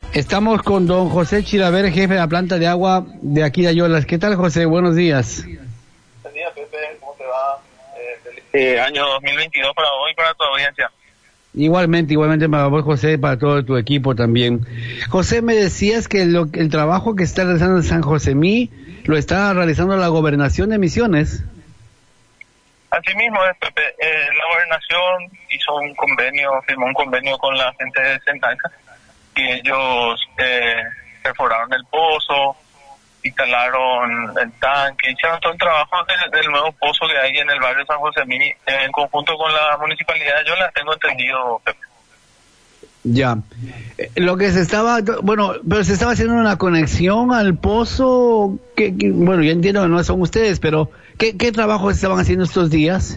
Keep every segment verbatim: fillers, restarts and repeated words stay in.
Estamos con don José Chilaver, jefe de la planta de agua de aquí de Ayolas. ¿Qué tal, José? Buenos días. Buen día, Pepe. ¿Cómo te va? Eh, feliz eh, año dos mil veintidós para hoy y para tu audiencia. Igualmente, igualmente para vos, José, para todo tu equipo también. José, me decías que lo, el trabajo que está realizando en San Josemí lo está realizando la Gobernación de Misiones. Así mismo es, Pepe. Eh, la gobernación hizo un convenio, firmó un convenio con la gente de Sentanca y ellos eh, perforaron el pozo, instalaron el tanque, hicieron todo el trabajo del, del nuevo pozo que hay en el barrio San Josemí en conjunto con la municipalidad. Yo la tengo entendido, Pepe. Ya. Eh, Lo que se estaba, bueno, pero se estaba haciendo una conexión al pozo, que, que bueno, yo entiendo que no son ustedes, pero ¿qué, qué trabajo estaban haciendo estos días?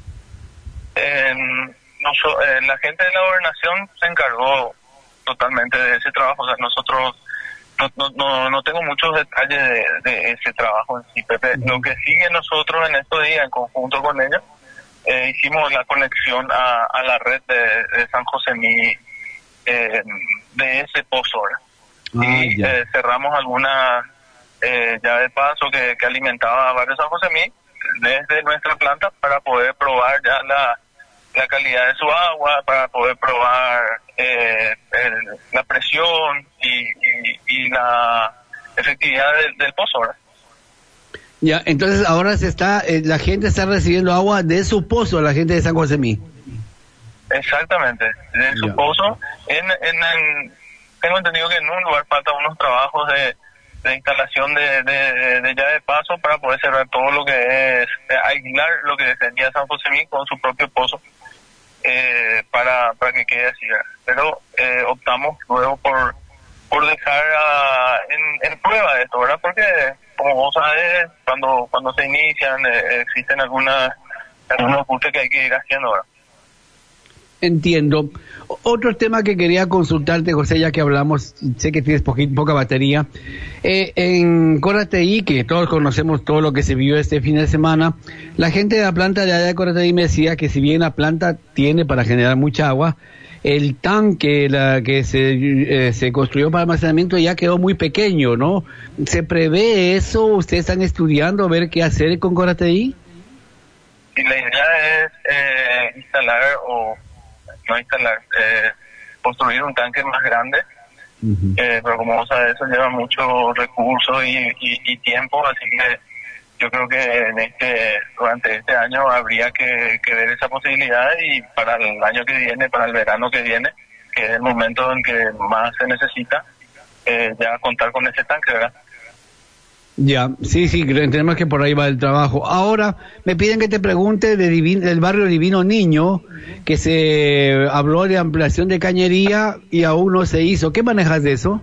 Eh, noso- eh, la gente de la gobernación se encargó totalmente de ese trabajo. O sea, nosotros no, no, no, no tengo muchos detalles de, de ese trabajo en sí, Pepe. Lo que sigue nosotros en estos días, en conjunto con ellos, eh, hicimos la conexión a, a la red de, de San Josemí, eh, de ese pozo, ¿verdad? Ah, y ya. eh, cerramos alguna eh, llave de paso que, que alimentaba a barrio San Josemí desde nuestra planta para poder probar ya la, la calidad de su agua, para poder probar eh, el- la presión y, y, y la efectividad del, del pozo, ¿verdad? Ya, entonces ahora se está, eh, la gente está recibiendo agua de su pozo, la gente de San Josemí. Exactamente, de su Ya. pozo. En, en, en- tengo entendido que en un lugar faltan unos trabajos de, de instalación de, de, de llave de paso para poder cerrar todo lo que es, eh, aislar lo que tenía San Josemí con su propio pozo, eh, para, para que quede así, ¿verdad? Pero eh, optamos luego por, por dejar ah, en, en prueba esto, ¿verdad? Porque, como vos sabes, cuando, cuando se inician, eh, existen algunas, algunos ajustes que hay que ir haciendo, ¿verdad? Entiendo. O- Otro tema que quería consultarte, José, ya que hablamos, sé que tienes poqui- poca batería. Eh, en Corateí, que todos conocemos todo lo que se vio este fin de semana, la gente de la planta de allá de Corateí me decía que si bien la planta tiene para generar mucha agua, el tanque la que se, eh, se construyó para almacenamiento ya quedó muy pequeño, ¿no? ¿Se prevé eso? ¿Ustedes están estudiando a ver qué hacer con Corateí? Y la idea es eh, instalar o no instalar, eh, construir un tanque más grande, Ujú. eh, pero como vos sabés, eso lleva muchos recursos y, y, y tiempo, así que yo creo que en este durante este año habría que, que ver esa posibilidad y para el año que viene, para el verano que viene, que es el momento en que más se necesita, eh, ya contar con ese tanque, ¿verdad? Ya, sí, sí, creo- entendemos que por ahí va el trabajo. Ahora, me piden que te pregunte de Divin- del barrio Divino Niño, que se habló de ampliación de cañería y aún no se hizo. ¿Qué manejas de eso?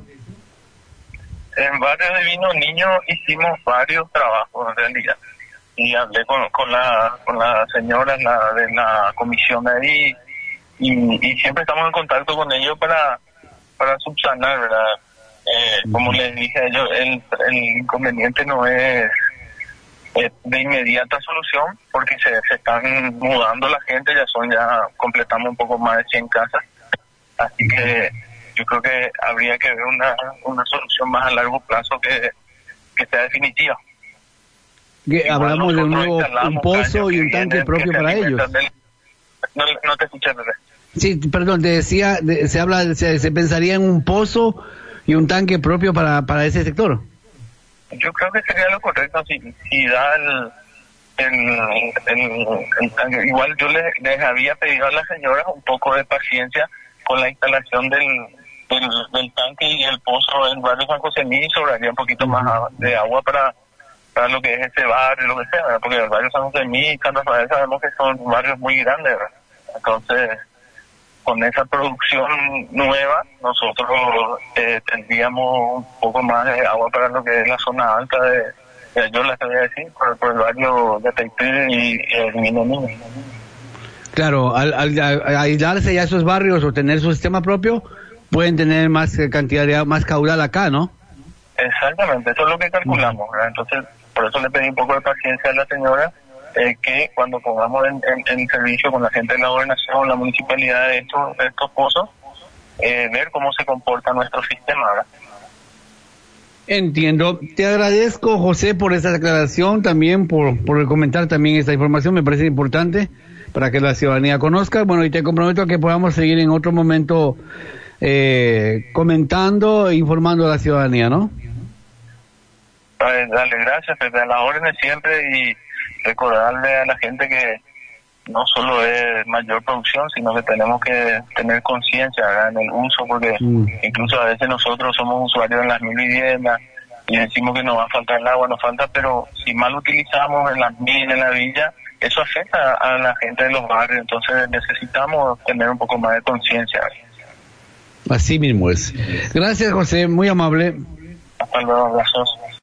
En Barrio Divino Niño hicimos varios trabajos en realidad y hablé con, con la con la señora la, de la comisión de ahí y, y siempre estamos en contacto con ellos para para subsanar, ¿verdad? Eh, como les dije a ellos, el, el inconveniente no es eh, de inmediata solución porque se, se están mudando la gente, ya son ya completamos un poco más de cien casas, así que yo creo que habría que ver una, una solución más a largo plazo que, que sea definitiva. Que Igual hablamos de un nosotros nuevo instalamos un pozo caños y que un tanque vienen, propio que se para ellos. alimentan del- No, no te escuché, Pepe. Sí, perdón, te decía, de- se habla, se, se pensaría en un pozo y un tanque propio para, para ese sector. Yo creo que sería lo correcto si, si da el, el, el, el tanque. Igual yo les, les había pedido a las señoras un poco de paciencia con la instalación del, del, del tanque y el pozo en barrio San Josemí, sobraría un poquito más a- de agua para, para lo que es ese barrio, lo que sea, ¿verdad? Porque el barrio San Josemí y Santa Rafael sabemos que son barrios muy grandes, ¿verdad? Entonces, con esa producción nueva, nosotros eh, tendríamos un poco más de agua para lo que es la zona alta de, de yo les voy a decir, por, por el barrio de Taipei y el Divino Niño. Claro, al, al, al aislarse ya esos barrios o tener su sistema propio, pueden tener más eh, cantidad de más caudal acá, ¿no? Exactamente, eso es lo que calculamos, ¿verdad? Entonces, por eso le pedí un poco de paciencia a la señora, eh, que cuando pongamos en, en, en servicio con la gente de la gobernación, la municipalidad de estos, de estos pozos, eh, ver cómo se comporta nuestro sistema, ¿verdad? Entiendo. Te agradezco, José, por esta aclaración, también por, por comentar también esta información, me parece importante para que la ciudadanía conozca. Bueno, y te comprometo a que podamos seguir en otro momento eh, comentando e informando a la ciudadanía, ¿no? Dale, dale, gracias, Pepe, a las órdenes siempre, y recordarle a la gente que no solo es mayor producción, sino que tenemos que tener conciencia, ¿verdad?, en el uso, porque mm. incluso a veces nosotros somos usuarios en las mil viviendas y decimos que nos va a faltar el agua, nos falta, pero si mal utilizamos en las mil, en la villa, eso afecta a la gente de los barrios, entonces necesitamos tener un poco más de conciencia. Así mismo es. Gracias, José, muy amable. Hasta luego, abrazos.